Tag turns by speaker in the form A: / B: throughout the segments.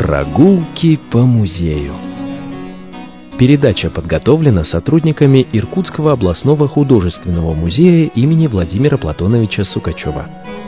A: Прогулки по музею. Передача подготовлена сотрудниками Иркутского областного художественного музея имени Владимира Платоновича Сукачева.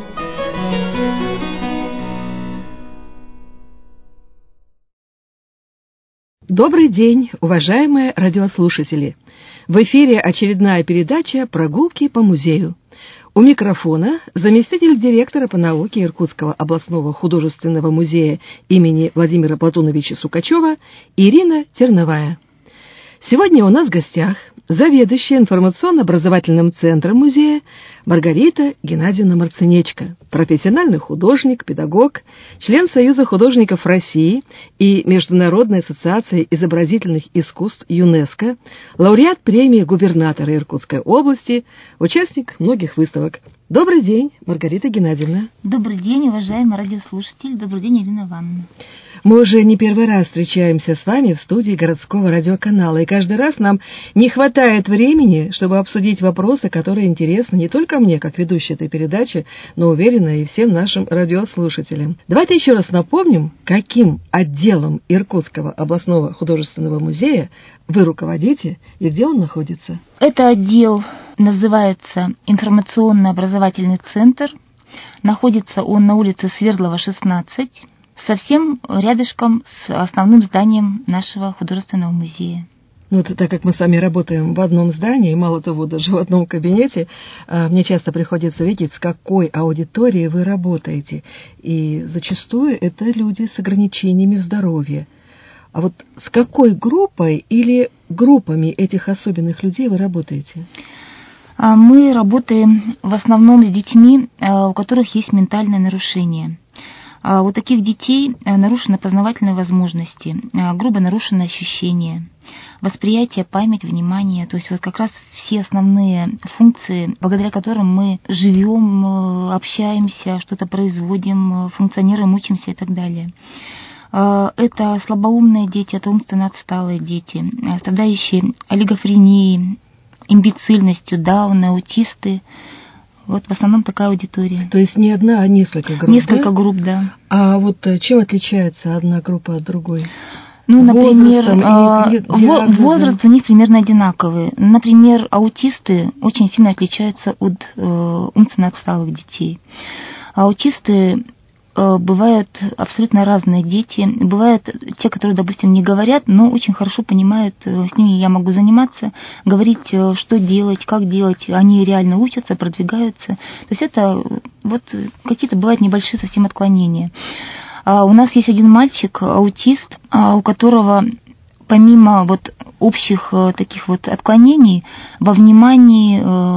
B: Добрый день, уважаемые радиослушатели! В эфире очередная передача «Прогулки по музею». У микрофона заместитель директора по науке Иркутского областного художественного музея имени Владимира Платоновича Сукачева Ирина Терновая. Сегодня у нас в гостях заведующая информационно-образовательным центром музея Маргарита Геннадьевна Марцинечко, профессиональный художник, педагог, член Союза художников России и Международной ассоциации изобразительных искусств ЮНЕСКО, лауреат премии губернатора Иркутской области, участник многих выставок. Добрый день, Маргарита Геннадьевна.
C: Добрый день, уважаемые радиослушатели. Добрый день, Ирина Ивановна.
B: Мы уже не первый раз встречаемся с вами в студии городского радиоканала, и каждый раз нам не хватает времени, чтобы обсудить вопросы, которые интересны не только мне, как ведущей этой передачи, но, уверена, и всем нашим радиослушателям. Давайте еще раз напомним, каким отделом Иркутского областного художественного музея вы руководите и где он находится.
C: Это отдел называется информационно-образовательный центр. Находится он на улице Свердлова, 16, совсем рядышком с основным зданием нашего художественного музея.
B: Вот так как мы с вами работаем в одном здании, мало того, даже в одном кабинете, мне часто приходится видеть, с какой аудиторией вы работаете. И зачастую это люди с ограничениями в здоровье. А вот с какой группой или группами этих особенных людей вы работаете?
C: Мы работаем в основном с детьми, у которых есть ментальное нарушение. У таких детей нарушены познавательные возможности, грубо нарушены ощущения, восприятие, память, внимание. То есть вот как раз все основные функции, благодаря которым мы живем, общаемся, что-то производим, функционируем, учимся и так далее. Это слабоумные дети, это умственно отсталые дети, страдающие олигофренией, имбецильностью, дауны, аутисты. Вот в основном такая аудитория.
B: То есть не одна, а несколько групп,
C: Несколько групп, да.
B: А вот чем отличается одна группа от другой?
C: Ну, например, возраст у них примерно одинаковый. Например, аутисты очень сильно отличаются от умственно отсталых детей. Аутисты бывают абсолютно разные дети. Бывают те, которые, допустим, не говорят, но очень хорошо понимают, с ними я могу заниматься, говорить, что делать, как делать. Они реально учатся, продвигаются. То есть это вот какие-то бывают небольшие совсем отклонения. У нас есть один мальчик, аутист, у которого помимо вот общих таких вот отклонений во внимании,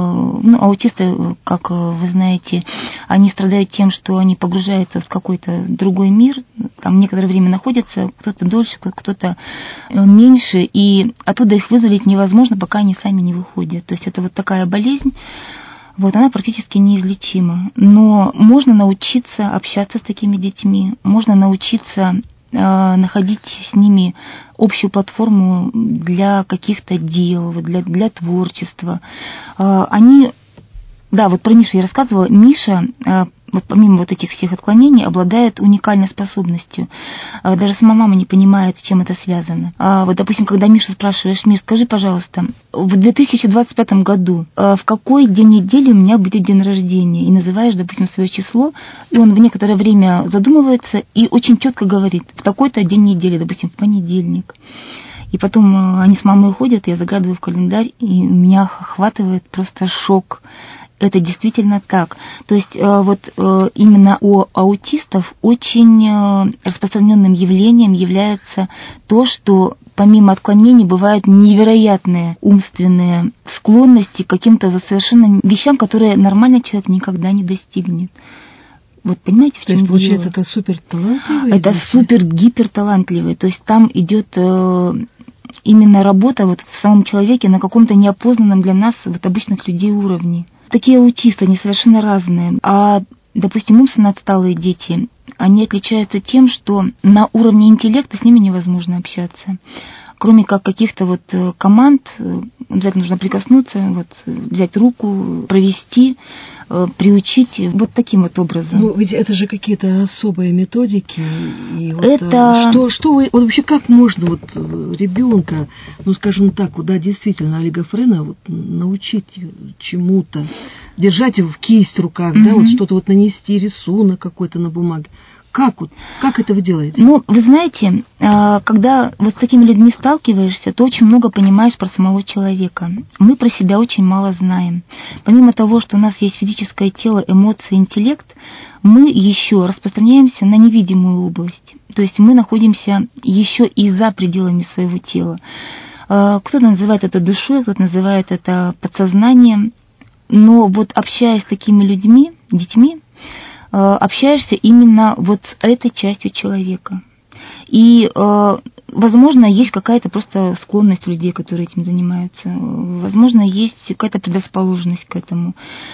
C: аутисты, как вы знаете, они страдают тем, что они погружаются в какой-то другой мир, там некоторое время находятся, кто-то дольше, кто-то меньше, и оттуда их вызволить невозможно, пока они сами не выходят. То есть это вот такая болезнь. Вот, она практически неизлечима. Но можно научиться общаться с такими детьми, можно научиться находить с ними общую платформу для каких-то дел, для творчества. Они, да, вот про Мишу я рассказывала. Миша, вот помимо вот этих всех отклонений, обладает уникальной способностью. Даже сама мама не понимает, с чем это связано. Вот, допустим, когда Мишу спрашиваешь: Миш, скажи, пожалуйста, в 2025 году в какой день недели у меня будет день рождения? И называешь, допустим, свое число, и он в некоторое время задумывается и очень четко говорит: в такой-то день недели, допустим, в понедельник. И потом они с мамой уходят, я заглядываю в календарь, и меня охватывает просто шок. Это действительно так. То есть вот именно у аутистов очень распространенным явлением является то, что помимо отклонений бывают невероятные умственные склонности к каким-то совершенно вещам, которые нормальный человек никогда не достигнет. Вот понимаете, в чем дело?
B: То есть, получается, это суперталантливые?
C: Это супер-гиперталантливые. То есть там идет именно работа вот в самом человеке на каком-то неопознанном для нас, вот обычных людей, уровне. Такие аутисты, они совершенно разные. А, допустим, умственно отсталые дети, они отличаются тем, что на уровне интеллекта с ними невозможно общаться. кроме как каких-то вот команд, обязательно нужно прикоснуться, вот, взять руку, провести, приучить вот таким вот образом.
B: Ну, ведь это же какие-то особые методики. И вот,
C: это...
B: Что вы, вот вообще как можно вот ребенка, ну, скажем так, вот, да, действительно, олигофрена вот, научить чему-то, держать в кисть в руках, да, вот что-то вот нанести, рисунок какой-то на бумаге. Как это вы делаете?
C: Ну, вы знаете, когда вот с такими людьми сталкиваешься, то очень много понимаешь про самого человека. Мы про себя очень мало знаем. Помимо того, что у нас есть физическое тело, эмоции, интеллект, мы еще распространяемся на невидимую область. То есть мы находимся еще и за пределами своего тела. Кто-то называет это душой, кто-то называет это подсознанием. Но вот общаясь с такими людьми, детьми, общаешься именно вот с этой частью человека. И, возможно, есть какая-то просто склонность у людей, которые этим занимаются. Возможно, есть какая-то предрасположенность к этому.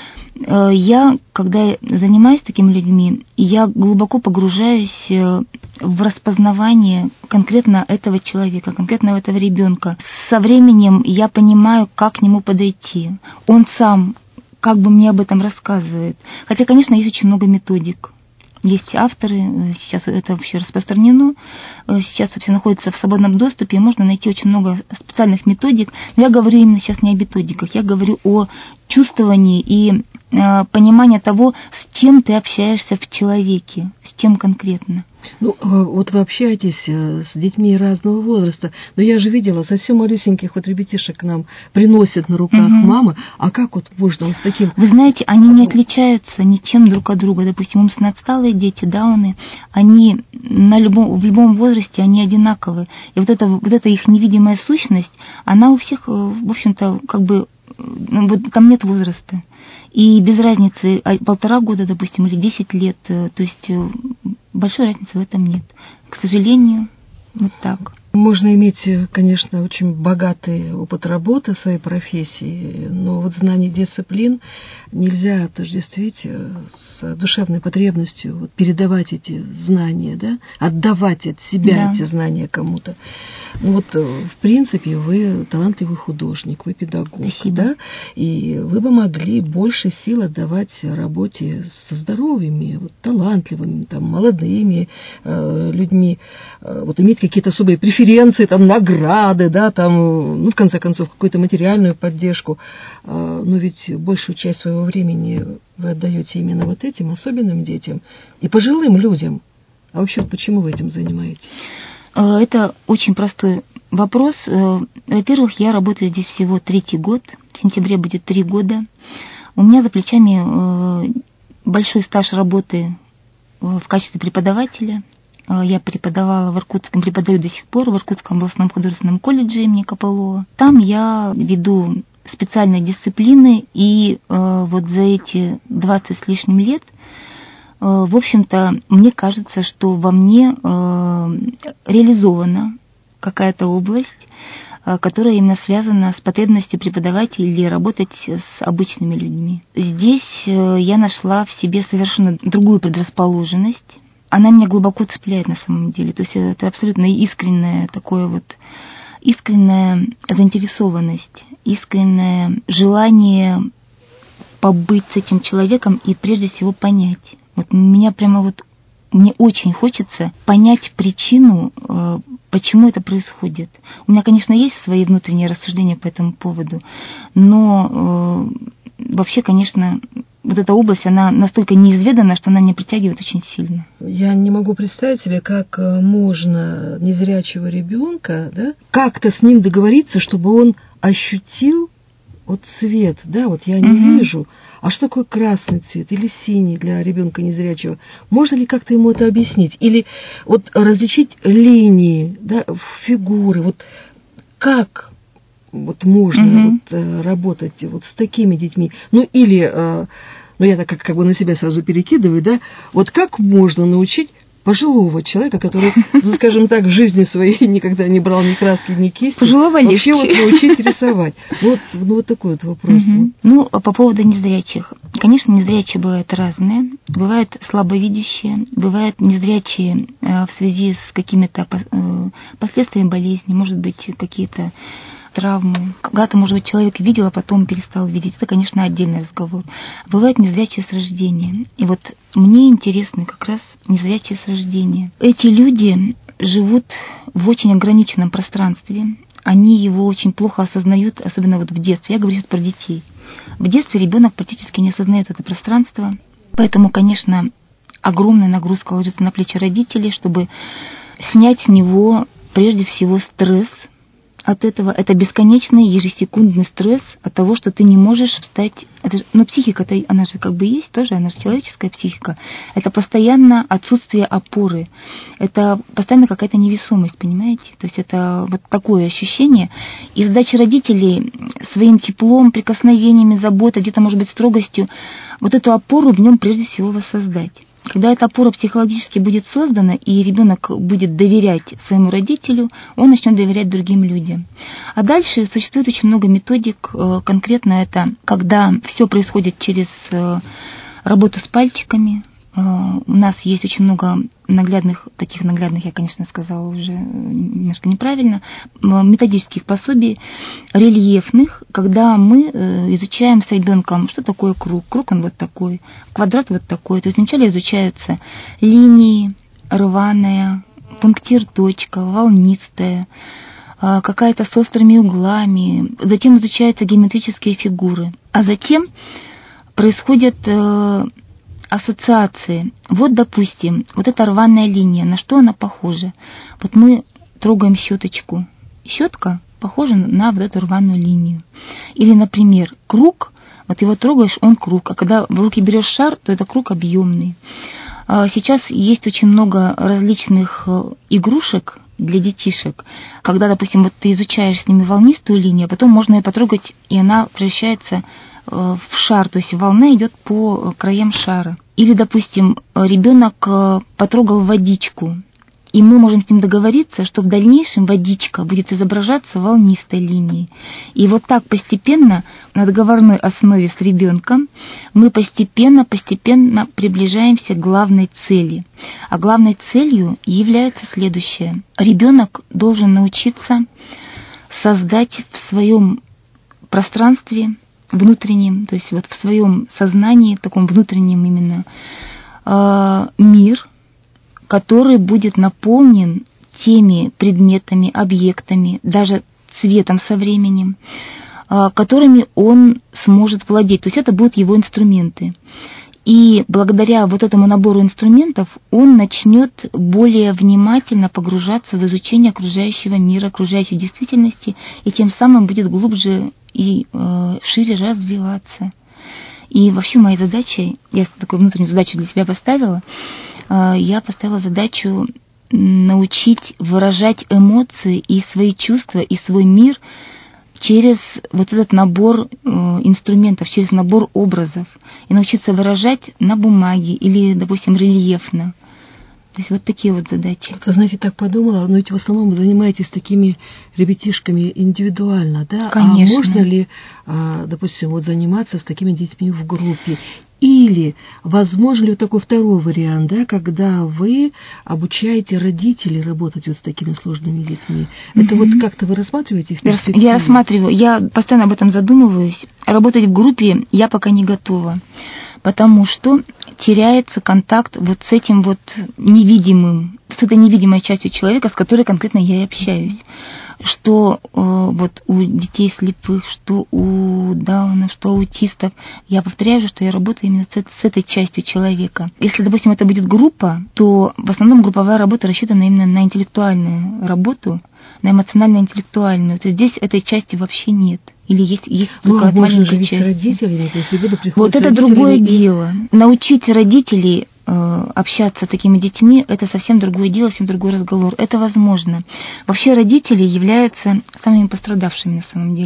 C: Я, когда занимаюсь такими людьми, я глубоко погружаюсь в распознавание конкретно этого человека, конкретно этого ребенка. Со временем я понимаю, как к нему подойти. Он сам как бы мне об этом рассказывает. Хотя, конечно, есть очень много методик. Есть авторы, сейчас это вообще распространено, сейчас все находится в свободном доступе, и можно найти очень много специальных методик. Но я говорю именно сейчас не о методиках, я говорю о чувствовании и понимании того, с чем ты общаешься в человеке, с чем конкретно.
B: Ну, вот вы общаетесь с детьми разного возраста, но я же видела, совсем малюсеньких вот ребятишек к нам приносят на руках мамы, а как вот можно вот с таким...
C: Вы знаете, они не отличаются ничем друг от друга. Допустим, умственно отсталые дети, дауны, они в любом возрасте, они одинаковые. И вот эта их невидимая сущность, она у всех, в общем-то, как бы, вот там нет возраста. И без разницы 1,5 года, допустим, или 10 лет, то есть большой разницы в этом нет. К сожалению, вот так.
B: Можно иметь, конечно, очень богатый опыт работы в своей профессии, но вот знание дисциплин нельзя отождествить с душевной потребностью вот, передавать эти знания, да, отдавать от себя эти знания кому-то. Ну вот, в принципе, вы талантливый художник, вы педагог, да, и вы бы могли больше сил отдавать работе со здоровыми, вот, талантливыми, там, молодыми людьми, вот иметь какие-то особые преференции, там, награды, да, там, ну, в конце концов, какую-то материальную поддержку, но ведь большую часть своего времени вы отдаете именно вот этим особенным детям и пожилым людям. А вообще, почему вы этим занимаетесь?
C: Это очень простой вопрос. Во-первых, я работаю здесь всего 3-й год, в сентябре будет 3 года. У меня за плечами большой стаж работы в качестве преподавателя. Я преподавала в Иркутском, преподаю до сих пор в Иркутском областном художественном колледже имени Копылова. Там я веду специальные дисциплины, и вот за эти 20 с лишним лет, в общем-то, мне кажется, что во мне реализована какая-то область, которая именно связана с потребностью преподавать или работать с обычными людьми. Здесь я нашла в себе совершенно другую предрасположенность. Она меня глубоко цепляет на самом деле. То есть это абсолютно искренняя заинтересованность, искреннее желание побыть с этим человеком и прежде всего понять. Вот мне очень хочется понять причину, почему это происходит. У меня, конечно, есть свои внутренние рассуждения по этому поводу, но вообще, конечно, вот эта область, она настолько неизведана, что она меня притягивает очень сильно.
B: Я не могу представить себе, как можно незрячего ребенка, да, как-то с ним договориться, чтобы он ощутил вот цвет, да, вот я не вижу, а что такое красный цвет или синий для ребенка незрячего? Можно ли как-то ему это объяснить? Или вот различить линии, да, фигуры, вот как вот можно вот, работать вот с такими детьми? Ну или, ну я так как бы на себя сразу перекидываю, да, вот как можно научить пожилого человека, который, ну, скажем так, в жизни своей никогда не брал ни краски, ни кисти.
C: Пожилого
B: вообще вот научить рисовать. Вот такой вот вопрос.
C: Ну, по поводу незрячих. Конечно, незрячие бывают разные. Бывают слабовидящие, бывают незрячие в связи с какими-то последствиями болезни, может быть, какие-то травмы. Когда-то, может быть, человек видел, а потом перестал видеть. Это, конечно, отдельный разговор. Бывают незрячие с рождения. И вот мне интересны как раз незрячие с рождения. Эти люди живут в очень ограниченном пространстве. Они его очень плохо осознают, особенно вот в детстве. Я говорю сейчас про детей. В детстве ребенок практически не осознает это пространство. Поэтому, конечно, огромная нагрузка ложится на плечи родителей, чтобы снять с него прежде всего стресс от этого. Это бесконечный ежесекундный стресс от того, что ты не можешь встать. Но психика-то, она же как бы есть тоже, она же человеческая психика. Это постоянно отсутствие опоры. Это постоянно какая-то невесомость, понимаете? То есть это вот такое ощущение. И задача родителей своим теплом, прикосновениями, заботой, где-то, может быть, строгостью, вот эту опору в нем прежде всего воссоздать. Когда эта опора психологически будет создана, и ребенок будет доверять своему родителю, он начнет доверять другим людям. А дальше существует очень много методик. Конкретно это, когда все происходит через работу с пальчиками. У нас есть очень много наглядных, я, конечно, сказала уже немножко неправильно, методических пособий, рельефных, когда мы изучаем с ребенком, что такое круг. Круг он вот такой, квадрат вот такой. То есть вначале изучаются линии, рваная, пунктир, точка, волнистая, какая-то с острыми углами. Затем изучаются геометрические фигуры. А затем происходят ассоциации. Вот, допустим, вот эта рваная линия, на что она похожа? Вот мы трогаем щеточку. Щетка похожа на вот эту рваную линию. Или, например, круг, вот его трогаешь, он круг, а когда в руки берешь шар, то это круг объемный. Сейчас есть очень много различных игрушек для детишек, когда, допустим, вот ты изучаешь с ними волнистую линию, а потом можно ее потрогать, и она превращается в шар, то есть волна идет по краям шара. Или, допустим, ребенок потрогал водичку, и мы можем с ним договориться, что в дальнейшем водичка будет изображаться волнистой линией. И вот так постепенно, на договорной основе с ребенком, мы постепенно приближаемся к главной цели. А главной целью является следующее. Ребенок должен научиться создать в своем пространстве внутреннем, то есть вот в своем сознании, таком внутреннем именно, мир, который будет наполнен теми предметами, объектами, даже цветом со временем, которыми он сможет владеть. То есть это будут его инструменты. И благодаря вот этому набору инструментов он начнет более внимательно погружаться в изучение окружающего мира, окружающей действительности, и тем самым будет глубже и шире развиваться. И вообще моей задачей, я такую внутреннюю задачу для себя поставила, я поставила задачу научить выражать эмоции и свои чувства, и свой мир через вот этот набор инструментов, через набор образов, и научиться выражать на бумаге или, допустим, рельефно. То есть вот такие вот задачи.
B: Вы знаете, так подумала, но ведь в основном вы занимаетесь такими ребятишками индивидуально, да?
C: Конечно.
B: А можно ли, допустим, вот заниматься с такими детьми в группе? Или возможно ли вот такой второй вариант, да, когда вы обучаете родителей работать вот с такими сложными детьми? Это вот как-то вы рассматриваете в перспективе?
C: Я рассматриваю, я постоянно об этом задумываюсь. Работать в группе я пока не готова, потому что теряется контакт вот с этим вот невидимым, с этой невидимой частью человека, с которой конкретно я и общаюсь. Что вот у детей слепых, что у Дауна, что у аутистов. Я повторяю же, что я работаю именно с этой частью человека. Если, допустим, это будет группа, то в основном групповая работа рассчитана именно на интеллектуальную работу, на эмоционально-интеллектуальную. То есть здесь этой части вообще нет. Или есть только маленькая часть.
B: Родители, то есть ребенок приходит
C: вот это другое дело. Научить родителей общаться с такими детьми, это совсем другое дело, совсем другой разговор. Это возможно. Вообще родители являются самыми пострадавшими на самом деле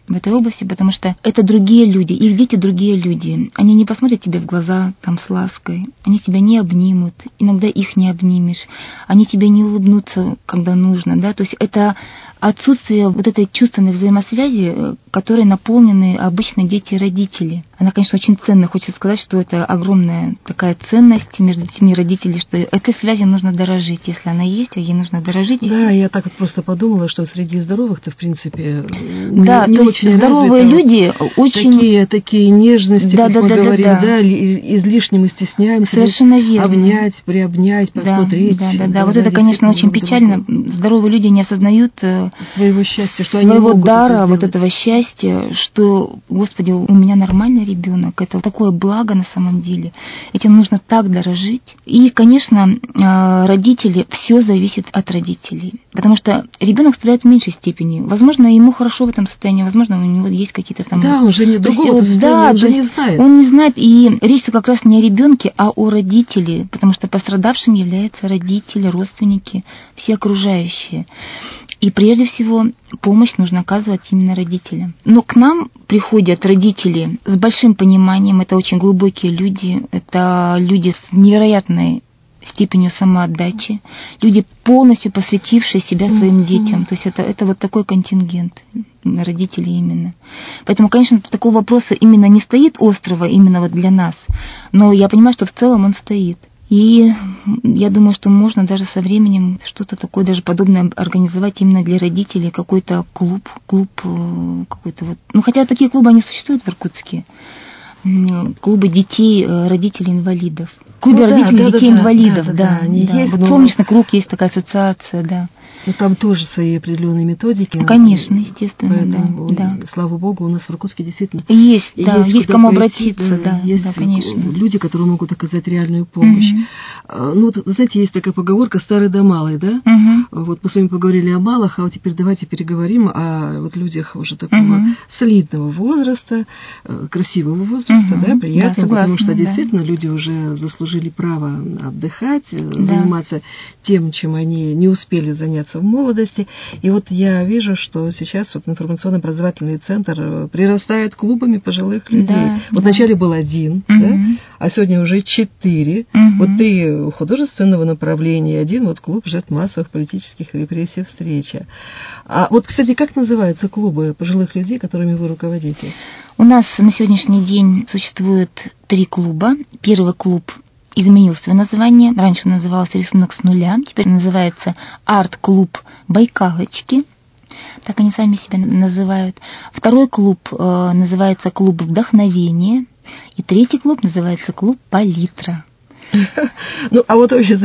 C: в этой области, потому что это другие люди, их дети другие люди. Они не посмотрят тебе в глаза там с лаской, они тебя не обнимут, иногда их не обнимешь, они тебе не улыбнутся, когда нужно, да, то есть это отсутствие вот этой чувственной взаимосвязи, которой наполнены обычно дети и родители. Она, конечно, очень ценна. Хочется сказать, что это огромная такая ценность между детьми и родителями, что этой связи нужно дорожить. Если она есть, ей нужно дорожить.
B: Да, я так вот просто подумала, что среди здоровых-то, в принципе,
C: да,
B: не
C: то
B: очень
C: есть здоровые люди очень...
B: Такие нежности,
C: да,
B: как мы говорили, да, излишне мы стесняемся.
C: Совершенно верно.
B: Обнять, приобнять, посмотреть.
C: Да. Вот это, конечно, очень печально. Здоровые люди не осознают
B: своего счастья, что
C: своего
B: они могут
C: дара, вот этого счастья, что, Господи, у меня нормальный ребенок, это такое благо на самом деле. Этим нужно так дорожить. И, конечно, родители, все зависит от родителей, потому что ребенок страдает в меньшей степени. Возможно, ему хорошо в этом состоянии, возможно, у него есть какие-то там...
B: Да, он же не другого состояния, он же не знает.
C: Он не знает, и речь как раз не о ребенке, а о родителе, потому что пострадавшим являются родители, родственники, все окружающие. И прежде всего помощь нужно оказывать именно родителям. Но к нам приходят родители с большим пониманием, это очень глубокие люди, это люди с невероятной степенью самоотдачи, люди, полностью посвятившие себя своим детям. То есть это вот такой контингент родителей именно. Поэтому, конечно, такого вопроса именно не стоит острого именно вот для нас, но я понимаю, что в целом он стоит. И я думаю, что можно даже со временем что-то такое, даже подобное организовать именно для родителей, какой-то клуб какой-то вот. Ну, хотя такие клубы, они существуют в Иркутске. Клубы детей, родителей инвалидов. Клубы родителей детей инвалидов, да.
B: Есть,
C: вот Солнечный круг, есть такая ассоциация, да.
B: Но там тоже свои определенные методики.
C: Конечно, естественно,
B: поэтому,
C: да.
B: Слава богу, у нас в Иркутске действительно
C: есть кому обратиться, да,
B: есть
C: конечно.
B: люди, которые могут оказать реальную помощь. Ну, вот, знаете, есть такая поговорка «старый да малый», да? Вот мы с вами поговорили о малых, а вот теперь давайте переговорим о вот людях уже такого солидного возраста, красивого возраста, да, приятного, да, потому что действительно люди уже заслужили право отдыхать, заниматься тем, чем они не успели заняться в молодости. И вот я вижу, что сейчас вот информационно-образовательный центр прирастает клубами пожилых людей. Вот вначале был 1, да, а сегодня уже 4. Вот 3 художественного направления, 1 вот клуб жертв массовых политических репрессий «Встреча». А вот, кстати, как называются клубы пожилых людей, которыми вы руководите?
C: У нас на сегодняшний день существует 3 клуба. Первый клуб изменил свое название. Раньше он назывался «Рисунок с нуля», теперь называется «Арт-клуб Байкалочки». Так они сами себя называют. Второй клуб называется «Клуб вдохновения». И третий клуб называется «Клуб Палитра».
B: Ну, а вот вообще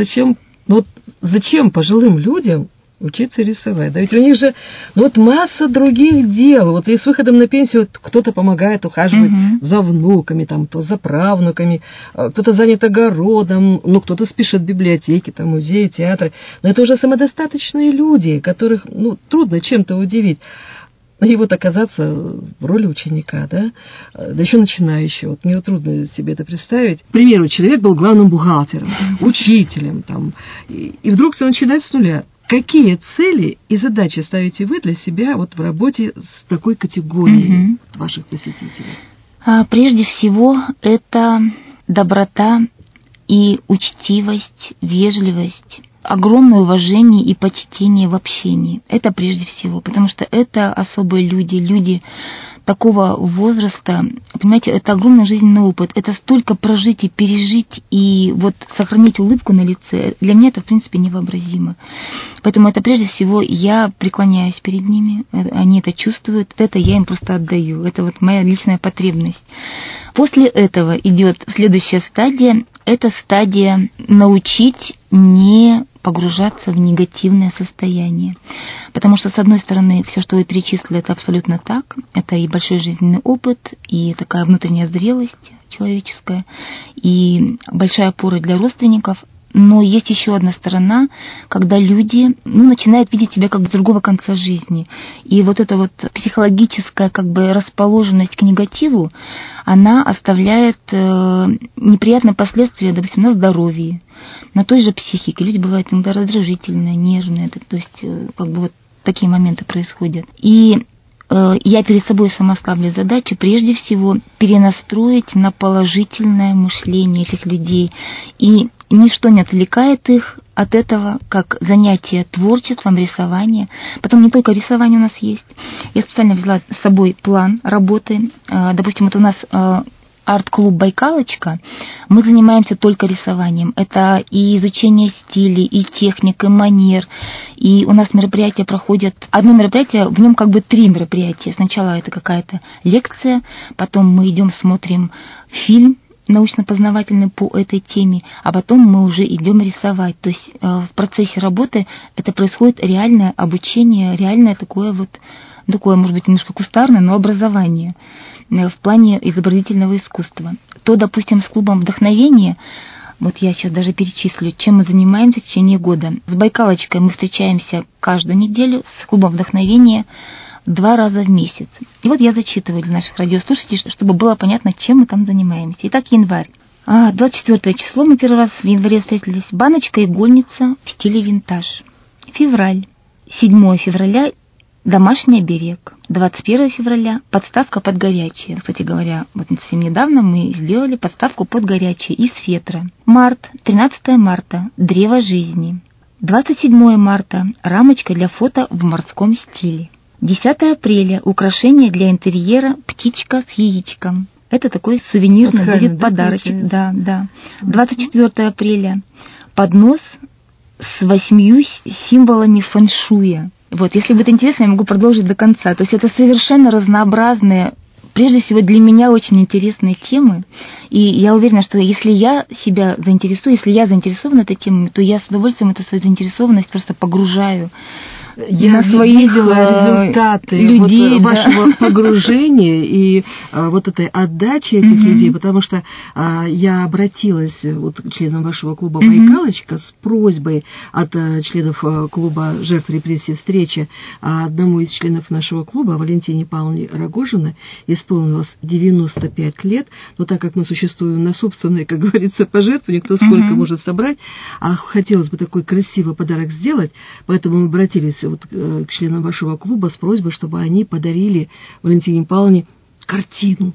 B: зачем пожилым людям учиться рисовать? Да ведь у них же масса других дел. Вот и с выходом на пенсию кто-то помогает ухаживать за внуками, там, то за правнуками, кто-то занят огородом, кто-то спешит в библиотеки, там, музеи, театры. Но это уже самодостаточные люди, которых трудно чем-то удивить. И вот оказаться в роли ученика, да еще начинающего. Вот мне трудно себе это представить. К примеру, человек был главным бухгалтером, учителем, там, и вдруг все начинает с нуля. Какие цели и задачи ставите вы для себя вот в работе с такой категорией ваших посетителей?
C: Прежде всего, это доброта и учтивость, вежливость, огромное уважение и почтение в общении. Это прежде всего, потому что это особые люди такого возраста, понимаете, это огромный жизненный опыт, это столько прожить и пережить, и вот сохранить улыбку на лице, для меня это, в принципе, невообразимо. Поэтому это, прежде всего, я преклоняюсь перед ними, они это чувствуют, это я им просто отдаю, это вот моя личная потребность. После этого идет следующая стадия, это стадия научить не погружаться в негативное состояние. Потому что, с одной стороны, все, что вы перечислили, это абсолютно так. Это и большой жизненный опыт, и такая внутренняя зрелость человеческая, и большая опора для родственников. Но есть еще одна сторона, когда люди начинают видеть себя как бы с другого конца жизни. И вот эта вот психологическая как бы расположенность к негативу, она оставляет неприятные последствия, допустим, на здоровье, на той же психике. Люди бывают иногда раздражительные, нервные, то есть как бы вот такие моменты происходят. И я перед собой сама ставлю задачу прежде всего перенастроить на положительное мышление этих людей. И ничто не отвлекает их от этого, как занятие творчеством, рисование. Потом не только рисование у нас есть. Я специально взяла с собой план работы. Допустим, вот у нас арт-клуб «Байкалочка», мы занимаемся только рисованием. Это и изучение стилей, и техник, и манер. И у нас мероприятия проходят... Одно мероприятие, в нем как бы 3 мероприятия. Сначала это какая-то лекция, потом мы идем смотрим фильм научно-познавательный по этой теме, а потом мы уже идем рисовать. То есть в процессе работы это происходит реальное обучение, реальное такое, может быть, немножко кустарное, но образование в плане изобразительного искусства. То, допустим, с клубом вдохновения, вот я сейчас даже перечислю, чем мы занимаемся в течение года. С Байкалочкой мы встречаемся каждую неделю, с клубом вдохновения 2 раза в месяц. И вот я зачитываю для наших радиослушателей, чтобы было понятно, чем мы там занимаемся. Итак, январь. 24 число мы первый раз в январе встретились. Баночка игольница в стиле винтаж. Февраль. 7 февраля домашний оберег. 21 февраля подставка под горячее. Кстати говоря, вот совсем недавно мы сделали подставку под горячее из фетра. Март. 13 марта. Древо жизни. 27 марта. Рамочка для фото в морском стиле. 10 апреля. Украшение для интерьера птичка с яичком. Это такой сувенирный будет подарочек. Да. 24 апреля. Поднос с 8 символами фэншуя. Вот, если будет интересно, я могу продолжить до конца. То есть это совершенно разнообразные, прежде всего для меня очень интересные темы. И я уверена, что если я себя заинтересую, если я заинтересована этой темой, то я с удовольствием эту свою заинтересованность просто погружаю.
B: Я видела результаты людей, вашего погружения и вот этой отдачи этих людей, потому что я обратилась к членам вашего клуба «Байкалочка» с просьбой от членов клуба «Жертв репрессий встречи». Одному из членов нашего клуба, Валентине Павловне Рогожиной, исполнилось 95 лет, но так как мы существуем на собственной, как говорится, пожертвовании, кто сколько может собрать, а хотелось бы такой красивый подарок сделать, поэтому мы обратились к членам вашего клуба с просьбой, чтобы они подарили Валентине Павловне картину.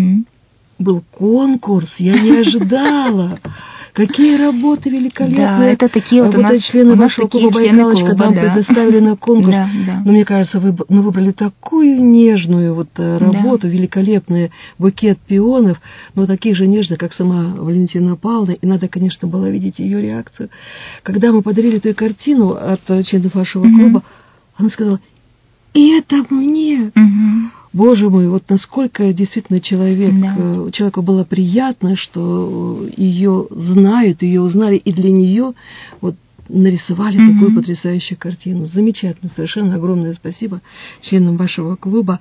B: Был конкурс, я не ожидала. Какие работы великолепные.
C: Да, это такие вот у нас
B: члены вашего клуба «Байкалочка» нам предоставили на конкурс. Но мне кажется, вы выбрали такую нежную работу, великолепный букет пионов, но таких же нежных, как сама Валентина Павловна. И надо, конечно, было видеть ее реакцию. Когда мы подарили эту картину от членов вашего клуба, она сказала: «И это мне!» Боже мой, вот насколько действительно человеку было приятно, что ее знают, ее узнали, и для нее нарисовали такую потрясающую картину. Замечательно, совершенно огромное спасибо членам вашего клуба.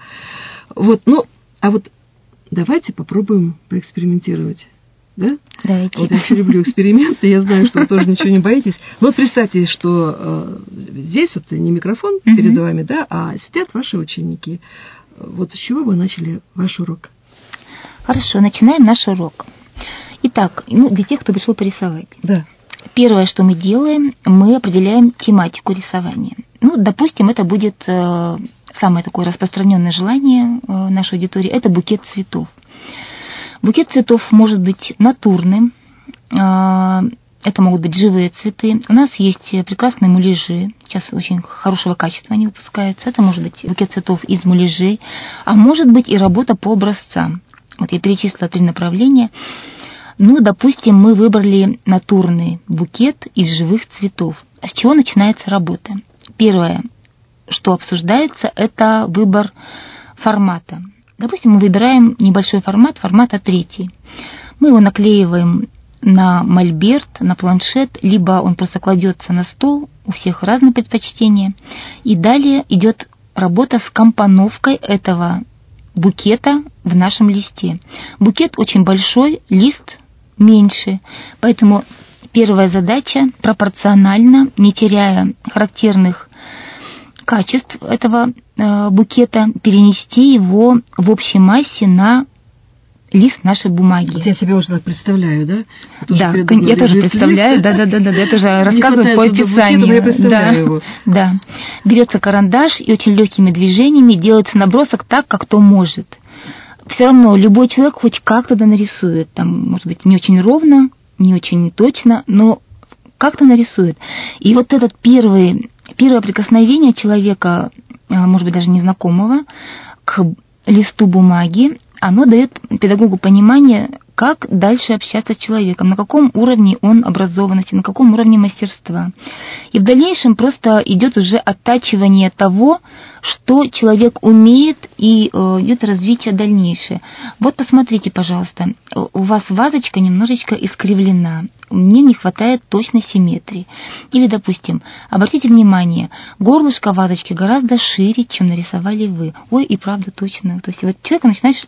B: Давайте попробуем поэкспериментировать. Да?
C: Давайте.
B: Я очень люблю эксперименты, я знаю, что вы тоже ничего не боитесь. Но представьте, что здесь не микрофон перед вами, да, а сидят ваши ученики. С чего вы начали ваш урок?
C: Хорошо, начинаем наш урок. Итак, для тех, кто пришел порисовать.
B: Да.
C: Первое, что мы делаем, мы определяем тематику рисования. Допустим, это будет самое такое распространенное желание нашей аудитории, это букет цветов. Букет цветов может быть натурным, это могут быть живые цветы. У нас есть прекрасные муляжи, сейчас очень хорошего качества они выпускаются. Это может быть букет цветов из муляжей, а может быть и работа по образцам. Вот я перечислила 3 направления. Допустим, мы выбрали натурный букет из живых цветов. С чего начинается работа? Первое, что обсуждается, это выбор формата. Допустим, мы выбираем небольшой формат А3. Мы его наклеиваем на мольберт, на планшет, либо он просто кладется на стол, у всех разные предпочтения. И далее идет работа с компоновкой этого букета в нашем листе. Букет очень большой, лист меньше, поэтому первая задача пропорционально, не теряя характерных качеств этого букета, перенести его в общей массе на лист нашей бумаги.
B: Вот я себе уже так представляю, да?
C: Да, я тоже представляю, да, я тоже рассказываю по описанию. Да. Берется карандаш и очень легкими движениями делается набросок так, как кто может. Все равно любой человек хоть как-то да нарисует. Там, может быть, не очень ровно, не очень точно, но как-то нарисует. И вот этот первое прикосновение человека, может быть, даже незнакомого, к листу бумаги, оно дает педагогу понимание, как дальше общаться с человеком, на каком уровне он образованности, на каком уровне мастерства. И в дальнейшем просто идет уже оттачивание того, что человек умеет, и идет развитие дальнейшее. Вот посмотрите, пожалуйста, у вас вазочка немножечко искривлена, мне не хватает точной симметрии. Или, допустим, обратите внимание, горлышко вазочки гораздо шире, чем нарисовали вы. Ой, и правда точно. То есть вот человек начинает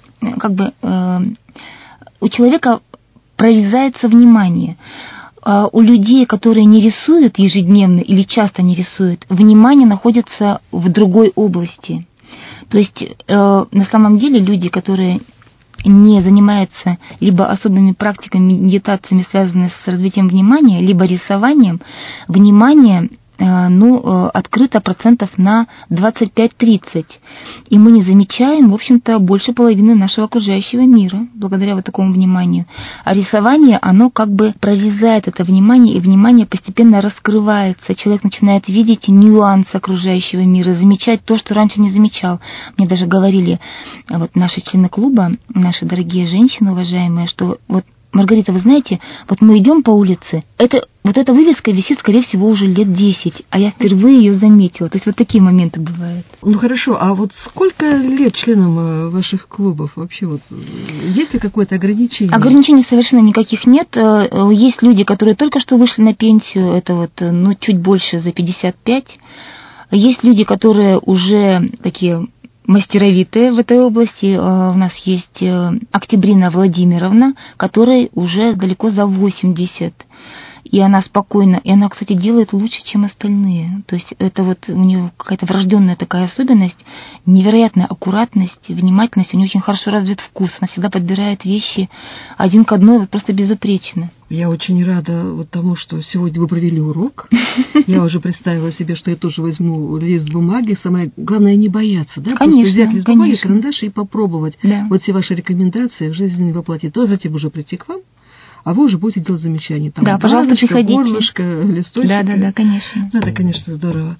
C: у человека прорезается внимание. У людей, которые не рисуют ежедневно или часто не рисуют, внимание находится в другой области. То есть на самом деле люди, которые не занимаются либо особыми практиками, медитациями, связанными с развитием внимания, либо рисованием, внимание открыто процентов на 25-30. И мы не замечаем, в общем-то, больше половины нашего окружающего мира, благодаря вот такому вниманию. А рисование, оно как бы прорезает это внимание, и внимание постепенно раскрывается. Человек начинает видеть нюансы окружающего мира, замечать то, что раньше не замечал. Мне даже говорили вот наши члены клуба, наши дорогие женщины, уважаемые, что вот, Маргарита, вы знаете, вот мы идем по улице, вот эта вывеска висит, скорее всего, уже лет 10, а я впервые ее заметила. То есть вот такие моменты бывают.
B: Ну хорошо, а вот сколько лет членам ваших клубов вообще? Вот, есть ли какое-то ограничение?
C: Ограничений совершенно никаких нет. Есть люди, которые только что вышли на пенсию, это вот, чуть больше за 55. Есть люди, которые уже такие мастеровитые в этой области. У нас есть Октябрина Владимировна, которой уже далеко за 80. И она спокойно, и она, кстати, делает лучше, чем остальные. То есть это вот у нее какая-то врожденная такая особенность, невероятная аккуратность, внимательность, у нее очень хорошо развит вкус, она всегда подбирает вещи один к одной, вот просто безупречно.
B: Я очень рада вот тому, что сегодня вы провели урок. Я уже представила себе, что я тоже возьму лист бумаги. Самое главное не бояться, да?
C: Конечно,
B: просто взять лист бумаги, карандаш и попробовать. Да. Вот все ваши рекомендации в жизни воплотить. То затем уже прийти к вам, а вы уже будете делать замечания. Там
C: да, пожалуйста, приходите.
B: Горлышко, листочек.
C: Да, конечно.
B: Это, конечно, здорово.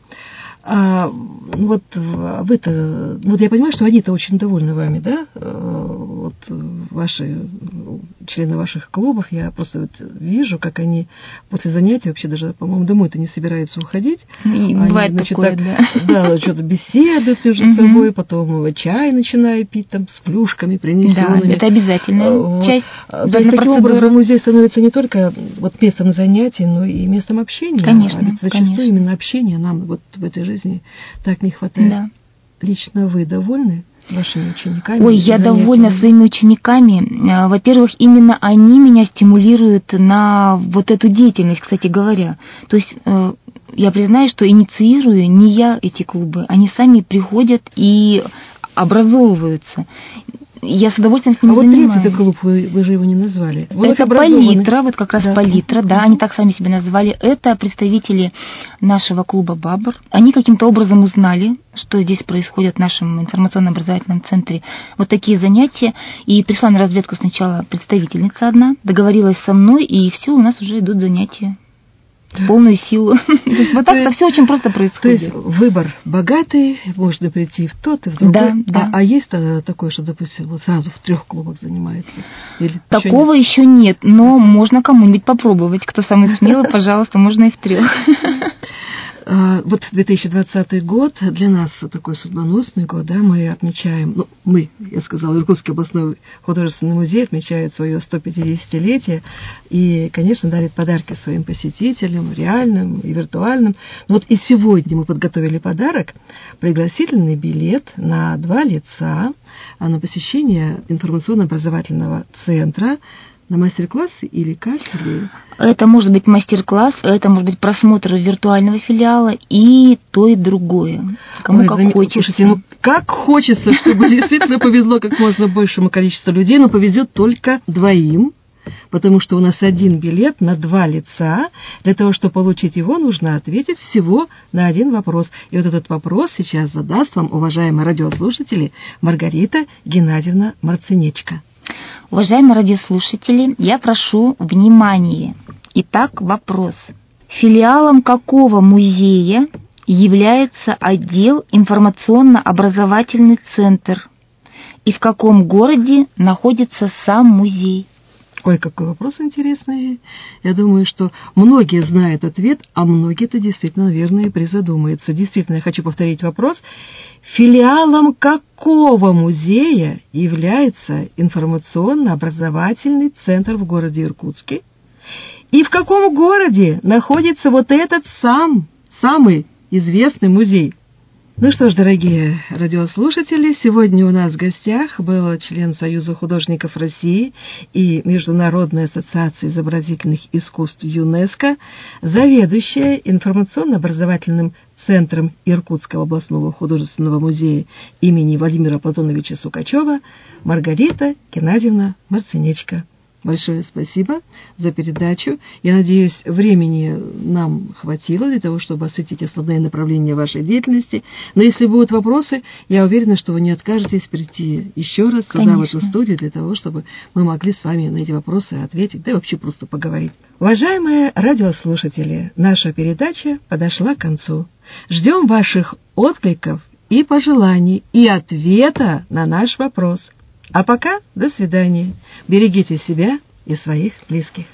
B: Вот вы-то, вот я понимаю, что они-то очень довольны вами, да? Вот ваши члены ваших клубов, я просто вот вижу, как они после занятий вообще даже, по-моему, домой-то не собираются уходить.
C: И бывает такое, да.
B: Да, что-то беседуют между собой, потом чай начинают пить там с плюшками принесенными.
C: Да, это обязательная часть.
B: То есть таким образом музей становится не только вот местом занятий, но и местом общения.
C: Конечно,
B: а ведь зачастую именно общения нам вот в этой жизни так не хватает.
C: Да.
B: Лично вы довольны вашими учениками?
C: Ой, я довольна своими учениками. Во-первых, именно они меня стимулируют на вот эту деятельность, кстати говоря. То есть я признаю, что инициирую не я эти клубы, они сами приходят и образовываются. Я с удовольствием с ними занимаюсь.
B: Вот третий клуб, вы же его не назвали.
C: Это Палитра, вот как раз да. Палитра, да, они так сами себя назвали. Это представители нашего клуба «Бабр». Они каким-то образом узнали, что здесь происходит в нашем информационно-образовательном центре. Вот такие занятия. И пришла на разведку сначала представительница одна, договорилась со мной, и все, у нас уже идут занятия. В полную силу. Вот так-то все очень просто происходит.
B: То есть выбор богатый, можно прийти в тот и в другой.
C: Да.
B: А есть такое, что, допустим, вот сразу в 3 клубах занимается? Или
C: такого еще нет, но можно кому-нибудь попробовать. Кто самый смелый, пожалуйста, можно и в 3.
B: Вот 2020 год для нас такой судьбоносный год, да, мы отмечаем, я сказала, Иркутский областной художественный музей отмечает свое 150-летие и, конечно, дарит подарки своим посетителям, реальным и виртуальным. Но вот и сегодня мы подготовили подарок, пригласительный билет на 2 лица на посещение информационно-образовательного центра На мастер-класс или как?
C: Это может быть мастер-класс, это может быть просмотр виртуального филиала и то, и другое. Кому как хочется.
B: Слушайте, как хочется, чтобы действительно повезло как можно большему количеству людей, но повезет только 2, потому что у нас 1 билет на 2 лица. Для того, чтобы получить его, нужно ответить всего на 1 вопрос. И вот этот вопрос сейчас задаст вам, уважаемые радиослушатели, Маргарита Геннадьевна Марцинечко.
C: Уважаемые радиослушатели, я прошу внимания. Итак, вопрос. Филиалом какого музея является отдел информационно-образовательный центр? И в каком городе находится сам музей?
B: Ой, какой вопрос интересный. Я думаю, что многие знают ответ, а многие-то действительно, наверное, призадумаются. Действительно, я хочу повторить вопрос. Филиалом какого музея является информационно-образовательный центр в городе Иркутске? И в каком городе находится вот этот самый известный музей? Ну что ж, дорогие радиослушатели, сегодня у нас в гостях был член Союза художников России и Международной ассоциации изобразительных искусств ЮНЕСКО, заведующая информационно-образовательным центром Иркутского областного художественного музея имени Владимира Платоновича Сукачева Маргарита Геннадьевна Марцинечко. Большое спасибо за передачу. Я надеюсь, времени нам хватило для того, чтобы осветить основные направления вашей деятельности. Но если будут вопросы, я уверена, что вы не откажетесь прийти еще раз сюда, в эту студию, для того, чтобы мы могли с вами на эти вопросы ответить, да и вообще просто поговорить. Уважаемые радиослушатели, наша передача подошла к концу. Ждем ваших откликов и пожеланий, и ответа на наш вопрос. А пока до свидания. Берегите себя и своих близких.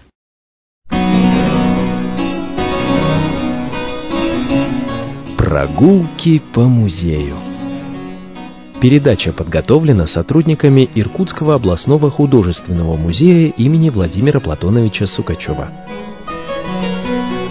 A: Прогулки по музею. Передача подготовлена сотрудниками Иркутского областного художественного музея имени Владимира Платоновича Сукачева.